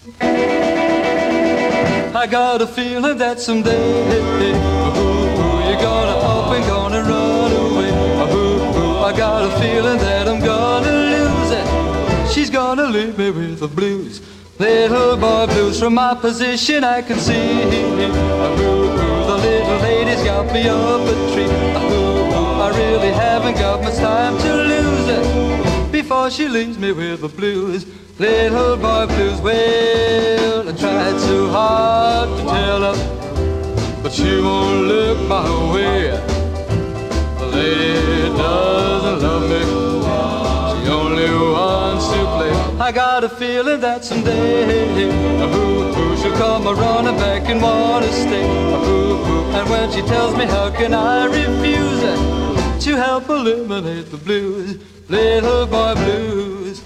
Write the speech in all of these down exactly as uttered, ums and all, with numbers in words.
I got a feeling that someday ooh, you're gonna up and gonna run away. Ooh, I got a feeling that I'm gonna lose it. She's gonna leave me with the blues. Little boy blues, from my position I can see. Ooh, the little lady's got me up a tree. Ooh, I really haven't got much time to lose it before she leaves me with the blues. Little boy blues, well, I tried so hard to tell her, but she won't look my way. The lady doesn't love me, she only wants to play. I got a feeling that someday ooh, she'll come a-running back and wanna stay. Ooh, and when she tells me how can I refuse it, to help eliminate the blues. Little boy blues.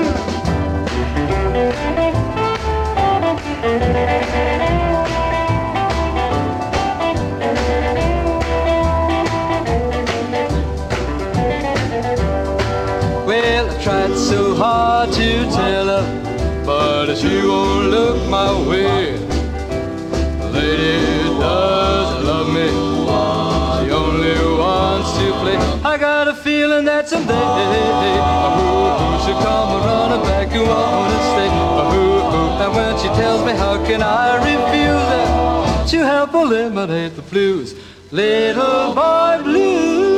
Well, I tried so hard to tell her, but she won't look my way. The lady doesn't love me, she only wants to play. I got a feeling that someday ooh, she'll come a-running back and wanna stay. Ooh, and when she tells me how can I refuse it, to help eliminate the blues. Little boy blues.